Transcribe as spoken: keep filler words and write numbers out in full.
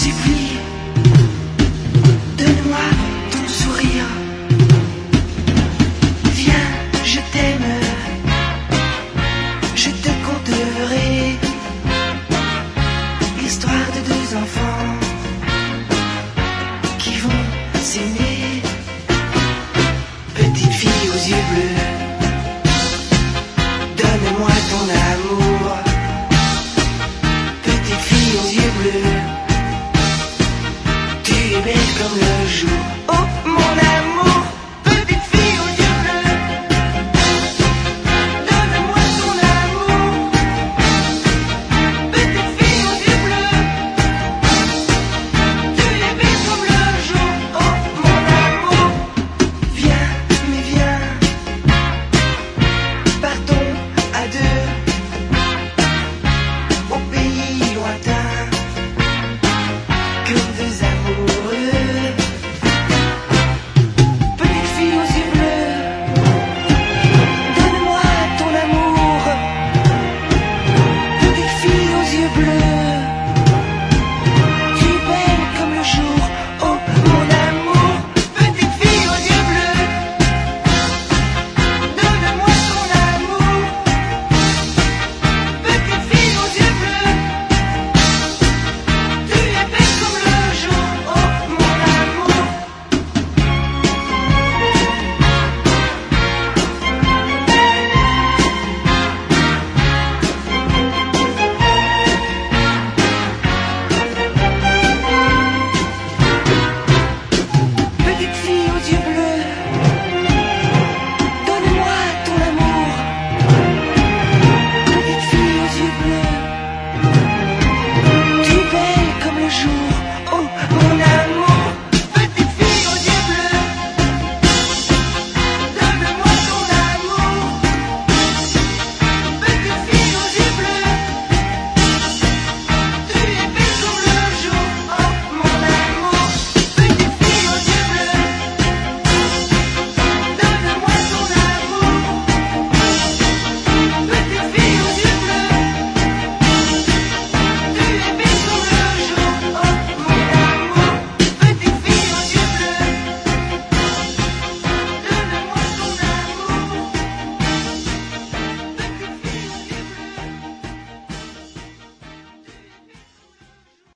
supplie, donne-moi ton sourire. Viens, je t'aime, je te conterai l'histoire de deux enfants qui vont s'aimer. Petite fille aux yeux bleus, donne-moi ton amour. Petite fille aux yeux bleus, tu es belle comme le jour.